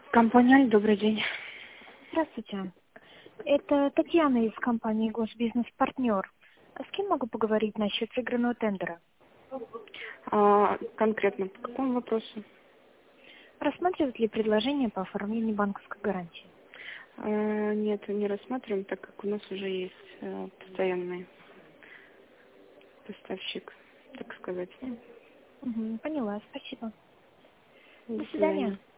Компания «Аль», добрый день. Здравствуйте. Это Татьяна из компании «Госбизнес-партнер». А с кем могу поговорить насчет сыгранного тендера? Конкретно по какому вопросу? Рассматривают ли предложение по оформлению банковской гарантии? Нет, не рассматриваем, так как у нас уже есть постоянный поставщик, так сказать. Поняла, спасибо. До До свидания. свидания.